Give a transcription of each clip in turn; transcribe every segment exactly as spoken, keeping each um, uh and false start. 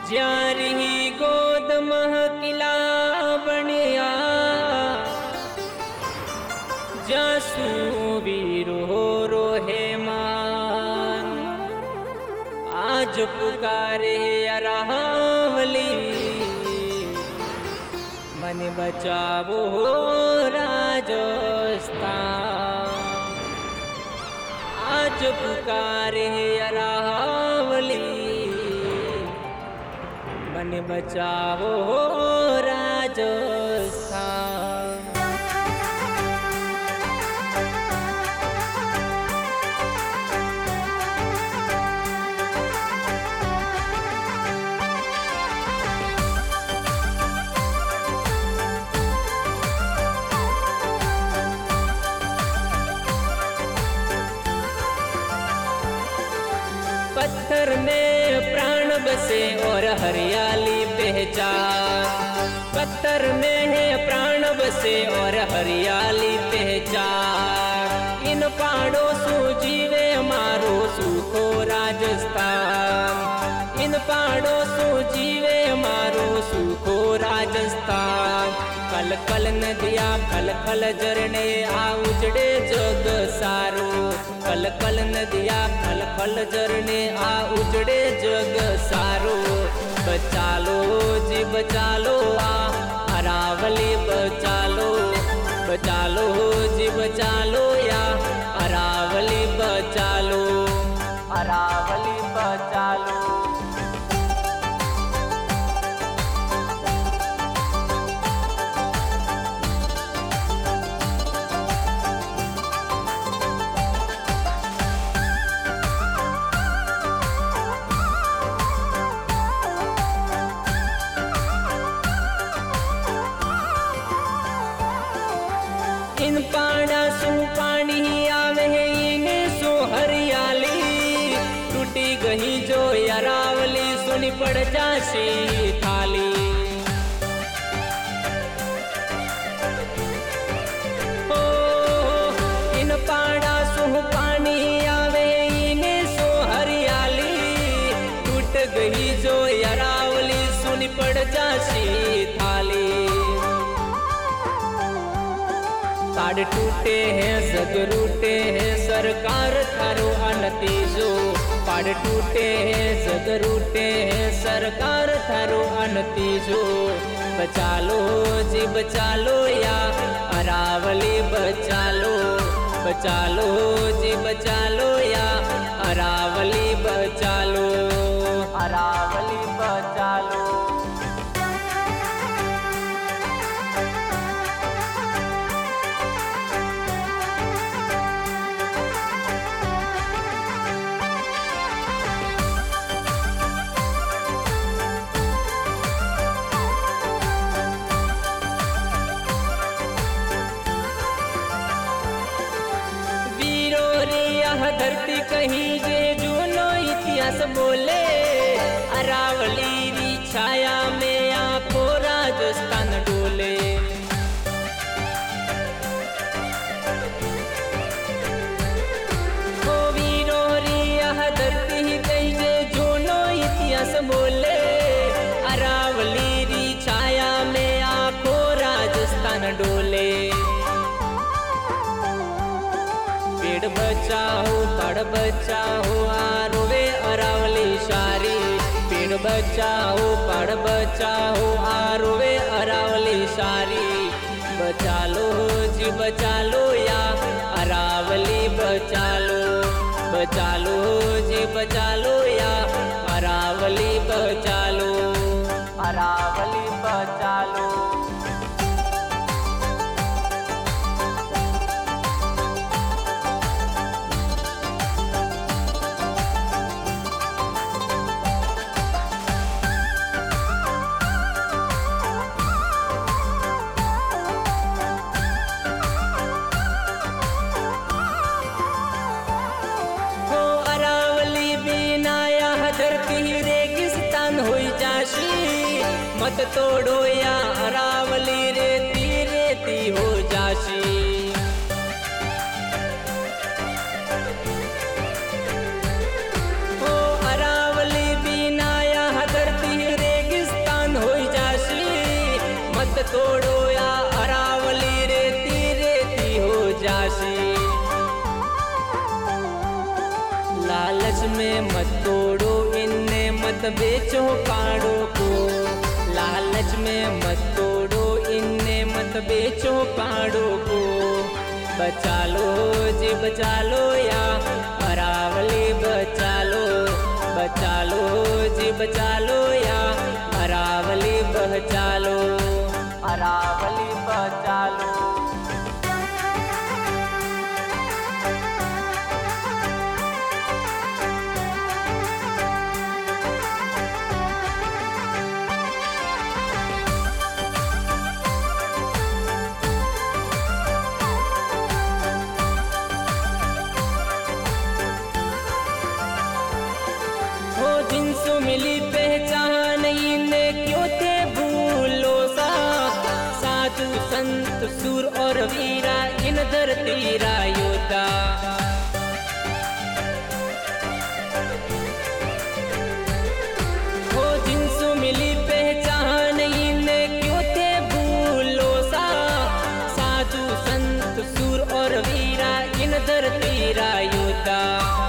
ज्यारी गोद महकिला बनिया जसू वीरो रोहे मान आज पुकारे अरावली मन बचावो राजस्थान आज पुकारे अरावली मन बचावो राजस्थान। पत्थर में प्राण बसे और हरियाली पहचान, पत्थर में है प्राण बसे और हरियाली पहचान। इन पहाड़ों सु जीवे मारो सुखो राजस्थान, इन पहाड़ों सु जीवे मारो सुखो राजस्थान। कल कल नदिया खल खल झरने आ उजड़े जग सारो, कल कल नदिया खल खल झरने आ उजड़े जग सारो। बचालो जी बचालो आ अरावली बचालो, बचालो जी बचालो या अरावली बचालो, अरावली बचालो। इन पाड़ा सु पानी आवे इने सो हरियाली, टूटी गई जो अरावली सुनी पड़ जासी थाली। ओ इन पाड़ा सु पानी आवे इने सो हरियाली, टूट गई जो अरावली सुनी पड़ जासी थाली। ताड़ टूटे हैं जग रूटे हैं सरकार थारो अनतीजो, पाड़ टूटे हैं जग रूटे हैं सरकार थारो अनतीजो। बचालो जी बचालो या अरावली बचालो, बचालो जी बचालो या अरावली बचालो, अरावली बचालो। धरती कहीं जे जूनो इतिहास बोले, अरावली री छाया में आखो राजस्थान डोले। ओ वीरो री यह धरती कहीं जे जूनो इतिहास बोले, अरावली री छाया में आखो राजस्थान डोले। पेड़ बचाओ पड़ बचाओ आरोवे अरावली शारी, पेड़ बचाओ पड़ बचाओ आरोवे अरावली शारी। बचालो जी बचालो या अरावली बचालो, बचालो जी बचालो या अरावली बचालो, अरावली बचालो। धरती रेगिस्तान होई जाशी, मत तोड़ो या अरावली रेती रेती हो जाशी। ओ अरावली बिना या धरती लालच में मत तोड़ो इन्हें, मत बेचो काड़ों को। लालच में मत तोड़ो इन्हें, मत बेचो काड़ों को। बचा लो जी बचा लो या अरावली बचा लो, बचा लो जी बचा लो या अरावली बचा लो, अरावली बचा लो। जिनसु मिली पहचान इन्हें क्यों थे भूलो सा। साधु संत सूर और वीरा इन धरती रा योद्धा। हो जिनसु मिली पहचान इन्हें क्यों थे भूलो सा। साधु संत सूर और वीरा इन धरती रा योद्धा।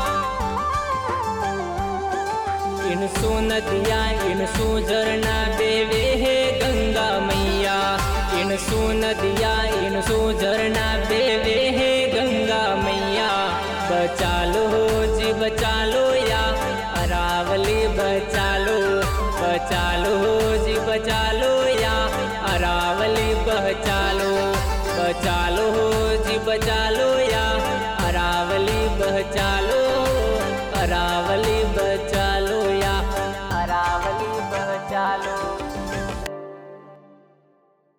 इनसो नदिया इनसो झरना देवे है गंगा मैया। इनसो नदिया इनसो झरना देवे है गंगा मैया। बचा लो जी बचा लो या अरावली बचा लो, बचा लो जी बचा लो या अरावली बचा लो, बचा लो जी बचा लो या अरावली बचा लो।